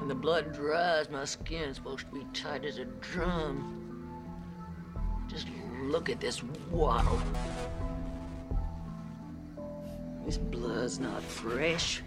the blood dries, my skin's supposed to be tight as a drum. Just look at this waddle. This blood's not fresh.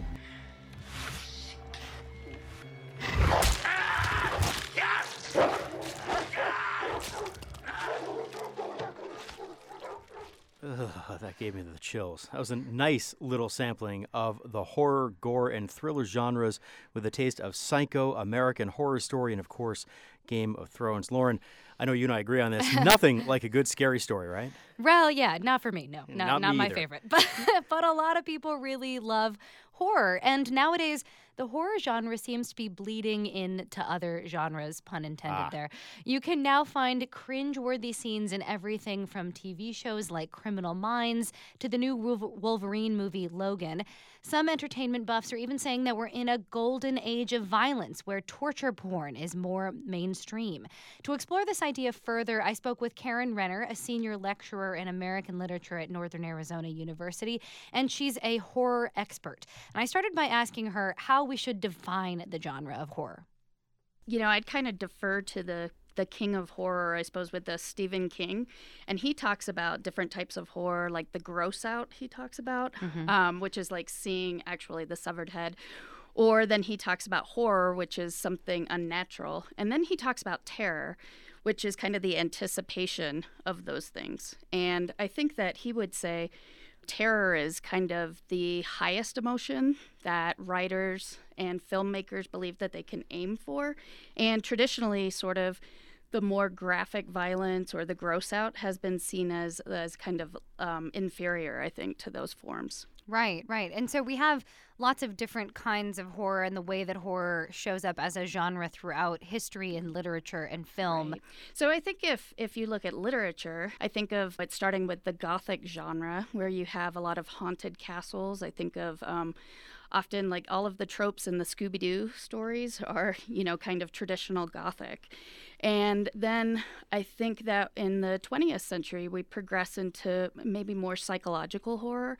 Ugh, that gave me the chills. That was a nice little sampling of the horror, gore, and thriller genres with a taste of Psycho, American Horror Story, and, of course, Game of Thrones. Lauren, I know you and I agree on this. Nothing like a good scary story, right? Well, yeah, not for me. No, Not not me my either. favorite. But a lot of people really love horror. And nowadays, the horror genre seems to be bleeding into other genres, pun intended there. You can now find cringe-worthy scenes in everything from TV shows like Criminal Minds to the new Wolverine movie, Logan. Some entertainment buffs are even saying that we're in a golden age of violence where torture porn is more mainstream. To explore this idea further, I spoke with Karen Renner, a senior lecturer in American literature at Northern Arizona University, and she's a horror expert. And I started by asking her how we should define the genre of horror. You know, I'd kind of defer to the king of horror, I suppose, with the Stephen King. And he talks about different types of horror, like the gross out he talks about, which is like seeing actually the severed head. Or then he talks about horror, which is something unnatural. And then he talks about terror, which is kind of the anticipation of those things. And I think that he would say terror is kind of the highest emotion that writers and filmmakers believe that they can aim for. And traditionally, sort of the more graphic violence or the gross out has been seen as kind of inferior, I think, to those forms. Right. And so we have lots of different kinds of horror and the way that horror shows up as a genre throughout history and literature and film. Right. So I think if you look at literature, I think of it starting with the Gothic genre, where you have a lot of haunted castles. I think of often like all of the tropes in the Scooby-Doo stories are, kind of traditional Gothic. And then I think that in the 20th century, we progress into maybe more psychological horror,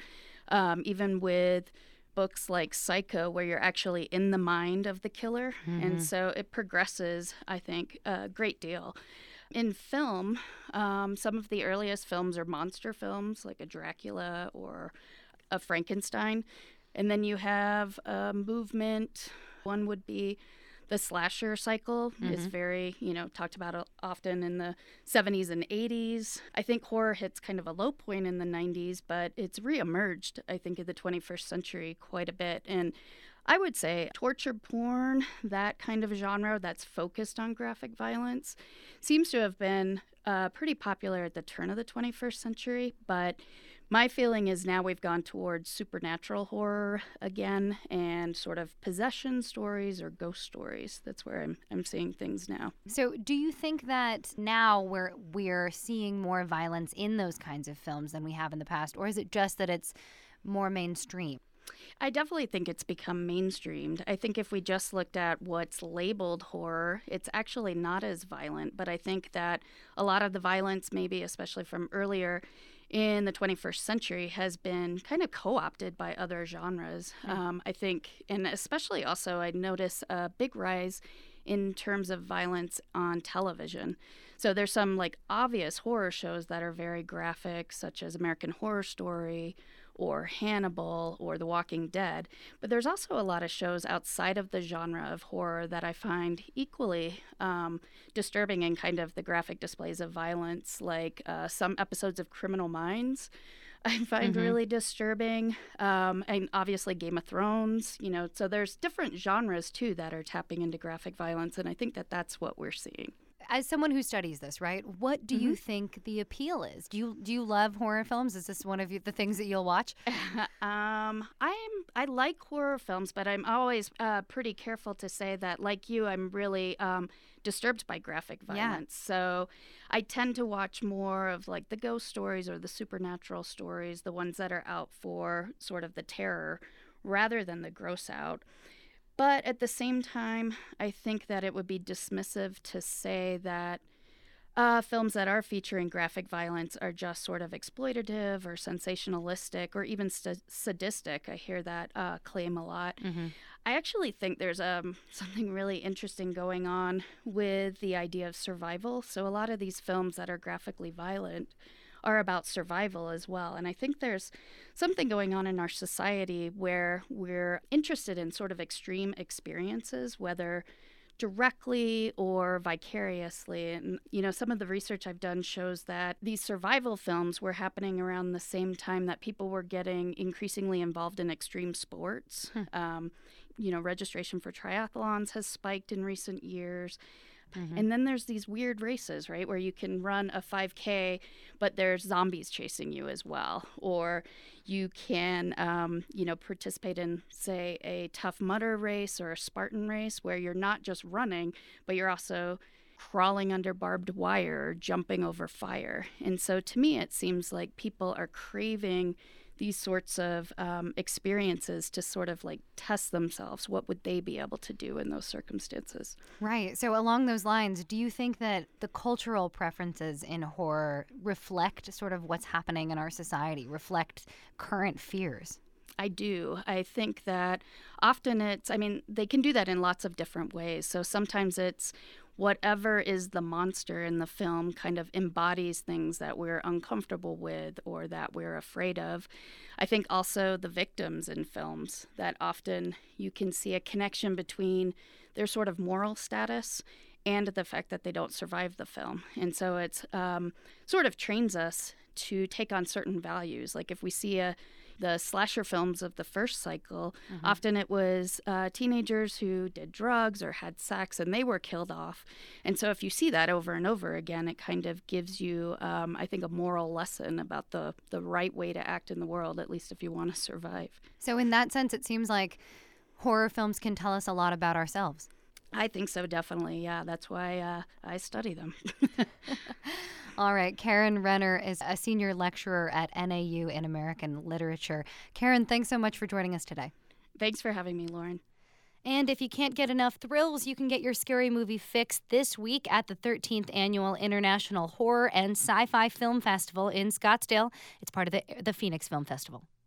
even with books like Psycho, where you're actually in the mind of the killer. And so it progresses, I think, a great deal. In film, some of the earliest films are monster films, like a Dracula or a Frankenstein. And then you have a movement. One would be the slasher cycle is very, talked about often in the 70s and 80s. I think horror hits kind of a low point in the 90s, but it's reemerged, I think, in the 21st century quite a bit. And I would say torture porn, that kind of genre that's focused on graphic violence, seems to have been pretty popular at the turn of the 21st century, but my feeling is now we've gone towards supernatural horror again and sort of possession stories or ghost stories. That's where I'm seeing things now. So do you think that now we're seeing more violence in those kinds of films than we have in the past, or is it just that it's more mainstream? I definitely think it's become mainstreamed. I think if we just looked at what's labeled horror, it's actually not as violent. But I think that a lot of the violence, maybe especially from earlier in the 21st century, has been kind of co-opted by other genres. I think, and especially also I notice a big rise in terms of violence on television. So there's some like obvious horror shows that are very graphic, such as American Horror Story or Hannibal or The Walking Dead. But there's also a lot of shows outside of the genre of horror that I find equally disturbing in kind of the graphic displays of violence, like some episodes of Criminal Minds I find really disturbing. And obviously Game of Thrones, so there's different genres too that are tapping into graphic violence. And I think that that's what we're seeing. As someone who studies this, right, what do you think the appeal is? Do you love horror films? Is this one of the things that you'll watch? I like horror films, but I'm always pretty careful to say that, like you, I'm really disturbed by graphic violence. Yeah. So I tend to watch more of like the ghost stories or the supernatural stories, the ones that are out for sort of the terror rather than the gross out. But at the same time, I think that it would be dismissive to say that Films that are featuring graphic violence are just sort of exploitative or sensationalistic or even sadistic. I hear that claim a lot. Mm-hmm. I actually think there's something really interesting going on with the idea of survival. So a lot of these films that are graphically violent are about survival as well. And I think there's something going on in our society where we're interested in sort of extreme experiences, whether directly or vicariously. And, some of the research I've done shows that these survival films were happening around the same time that people were getting increasingly involved in extreme sports. Registration for triathlons has spiked in recent years. Mm-hmm. And then there's these weird races, right, where you can run a 5K, but there's zombies chasing you as well. Or you can, participate in, say, a Tough Mudder race or a Spartan race where you're not just running, but you're also crawling under barbed wire or jumping over fire. And so to me, it seems like people are craving these sorts of experiences to sort of like test themselves. What would they be able to do in those circumstances? Right. So along those lines, do you think that the cultural preferences in horror reflect sort of what's happening in our society, reflect current fears? I do. I think that often they can do that in lots of different ways. So sometimes it's whatever is the monster in the film kind of embodies things that we're uncomfortable with or that we're afraid of. I think also the victims in films, that often you can see a connection between their sort of moral status and the fact that they don't survive the film. And so it's sort of trains us to take on certain values. Like if we see the slasher films of the first cycle, mm-hmm. often it was teenagers who did drugs or had sex and they were killed off. And so if you see that over and over again, it kind of gives you, I think, a moral lesson about the right way to act in the world, at least if you want to survive. So in that sense, it seems like horror films can tell us a lot about ourselves. I think so, definitely. Yeah, that's why I study them. All right. Karen Renner is a senior lecturer at NAU in American Literature. Karen, thanks so much for joining us today. Thanks for having me, Lauren. And if you can't get enough thrills, you can get your scary movie fix this week at the 13th Annual International Horror and Sci-Fi Film Festival in Scottsdale. It's part of the Phoenix Film Festival.